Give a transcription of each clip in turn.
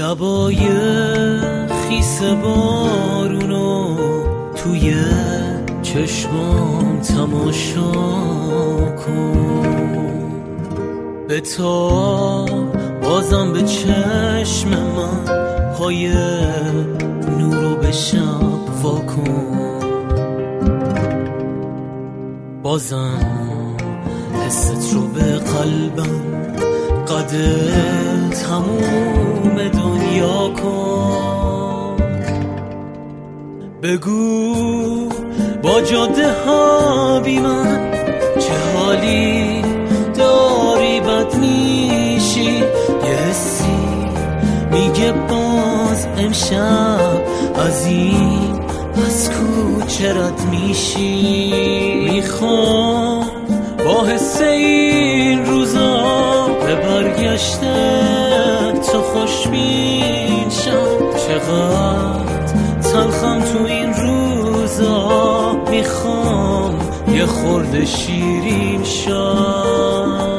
شبای خیس بارونو توی چشمام تماشا کن، به تا بازم به چشم من پای نورو به شب واکن، بازم حست رو به قلبم قدر تموم دنیا کن. بگو با جاده ها بی من چه حالی داری، بد میشی یه حسی میگه باز امشب از این از کوچه رد میشی. میخوام با حس این روزا به برگشته تو خوشبین شم، چقدر تلخم تو این روزا، میخوام یه خورده شیرین شم.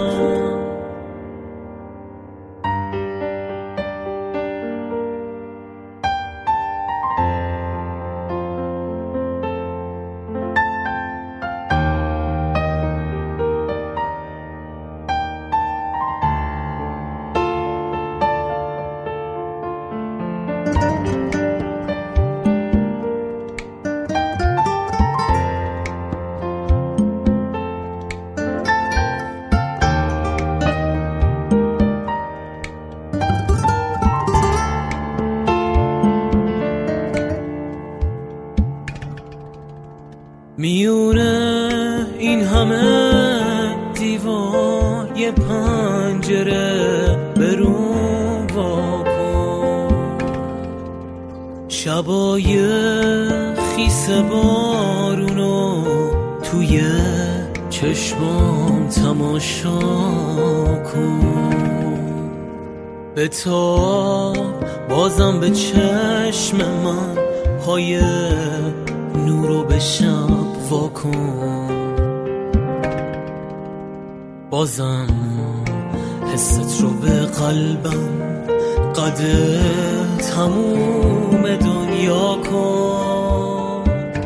میونه این همه دیوار یه پنجره برون واکن، شبای خیس بارونو توی چشمام تماشا کن، به تا بازم به چشم من پای نورو به شب واکن، بازم حست رو به قلبم قدر تموم دنیا کن.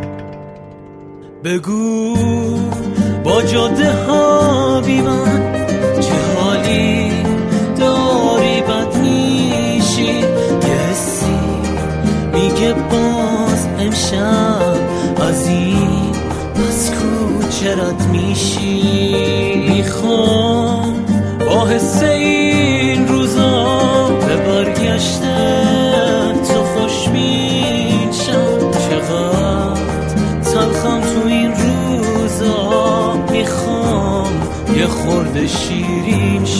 بگو با جاده ها بی من چه حالی داری، بد میشی یه حسی میگه باز امشب از این از کوچه رد میشی. میخوام با حس این روزا به برگشته تو خوشبین شم، چقدر تلخم تو این روزا، میخوام یه خورده شیرین